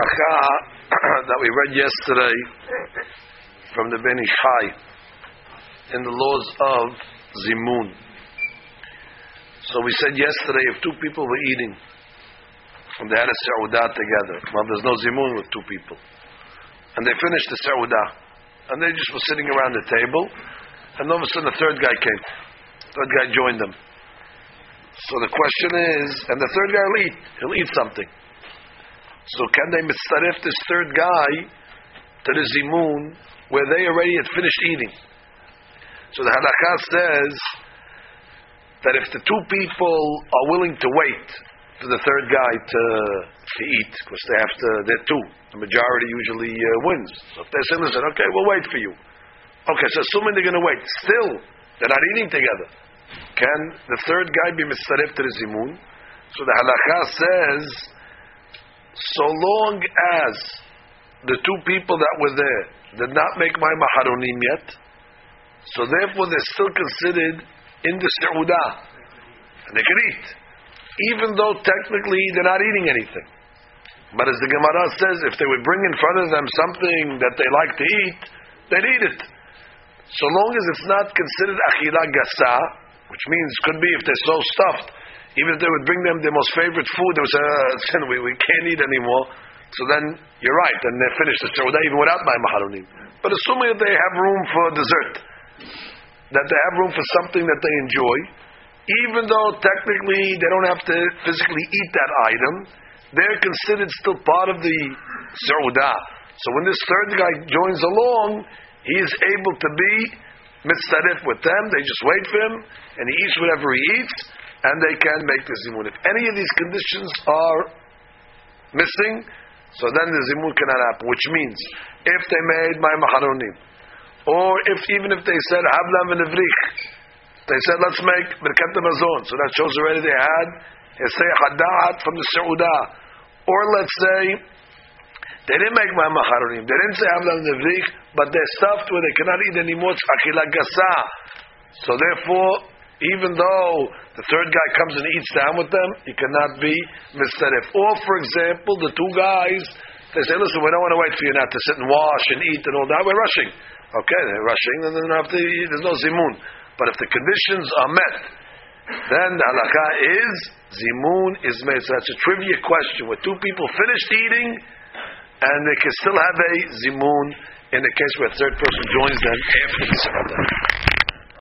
halacha that we read yesterday from the Ben Ish Chai in the laws of Zimun. So we said yesterday, if two people were eating and they had a seudah together, well, there's no Zimun with two people, and they finished the seudah, and they just were sitting around the table, and all of a sudden the third guy came. The third guy joined them. So the question is, and the third guy will eat. He'll eat something. So can they mitzaref this third guy to the zimun where they already had finished eating? So the halakha says that if the two people are willing to wait for the third guy to eat, because they're two, the majority usually wins. So if they say, listen, okay, we'll wait for you. Okay, so assuming they're going to wait, still they're not eating together. Can the third guy be mitzaref to the zimun? So the halakha says, so long as the two people that were there did not make my maharonim yet, so therefore they're still considered in the seudah, and they can eat, even though technically they're not eating anything. But as the Gemara says, if they would bring in front of them something that they like to eat, they'd eat it. So long as it's not considered achila gasa, which means could be if they're so stuffed, even if they would bring them their most favorite food, they would say, we can't eat anymore. So then you're right, and they're finished the seudah even without my maharonim. But assuming that they have room for dessert, that they have room for something that they enjoy, even though technically they don't have to physically eat that item, they're considered still part of the seudah. So when this third guy joins along, he is able to be mitzaref with them. They just wait for him, and he eats whatever he eats, and they can make the zimun. If any of these conditions are missing, so then the zimun cannot happen. Which means, if they made my maharonim, or even if they said hablam v'nevrich, they said let's make birkat hamazon, so that shows already they had hesei hadat from the seudah. Or let's say they didn't make my maharonim, they didn't say hablam v'nevrich, but they're stuffed where they cannot eat anymore. It's achila gasa. So therefore, even though the third guy comes and eats down with them, he cannot be mitzaref. Or, for example, the two guys, they say, listen, we don't want to wait for you now to sit and wash and eat and all that. We're rushing. Okay, they're rushing, and then there's no zimun. But if the conditions are met, then the halakha is zimun is made. So that's a trivia question where two people finished eating, and they can still have a zimun in the case where a third person joins them after the seudah.